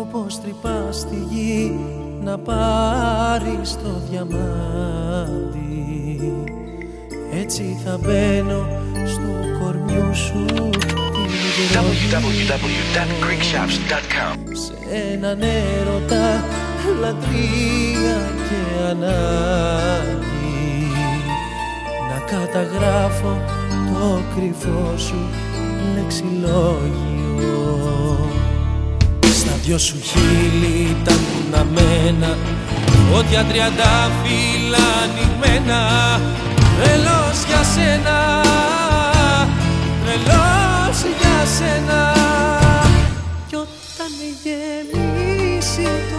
όπως τρυπά στη γη να πάρεις το διαμάντι. Έτσι θα μπαίνω στο κορμιού σου www.greekshops.com. σε έναν έρωτα, λατρεία και ανάγκη, να καταγράφω το κρυφό σου λεξιλόγιο. Στα δυο σου χείλη τα κουναμένα, φώτια τριαντάφυλλα ανοιγμένα. Τρελός για σένα, τρελός για σένα. Κι όταν γεμίσει το